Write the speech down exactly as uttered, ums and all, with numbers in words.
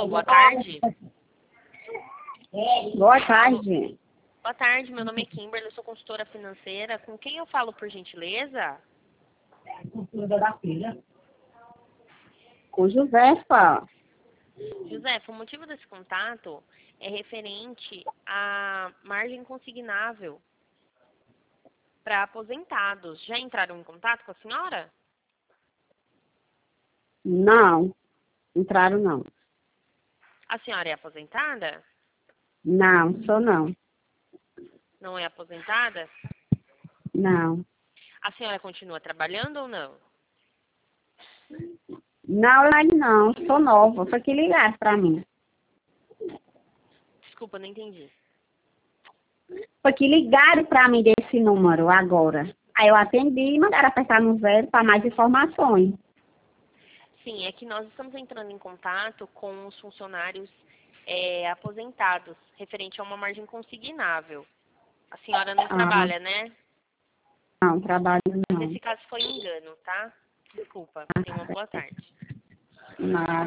Alô, boa tarde. Boa tarde. Boa tarde, meu nome é Kimberly, eu sou consultora financeira. Com quem eu falo, por gentileza? Consultora da filha. Com Josefa. José, o motivo desse contato é referente à margem consignável para aposentados. Já entraram em contato com a senhora? Não. Entraram não. A senhora é aposentada? Não, sou não. Não é aposentada? Não. A senhora continua trabalhando ou não? Não, online não. Sou nova. Foi que ligaram pra mim. Desculpa, não entendi. Foi que ligaram pra mim desse número agora. Aí eu atendi e mandaram apertar no zero para mais informações. Sim, é que nós estamos entrando em contato com os funcionários é, aposentados, referente a uma margem consignável. A senhora não Ah. trabalha, né? Não, trabalho não. Nesse caso foi engano, tá? Desculpa. Tenha uma boa tarde. Não.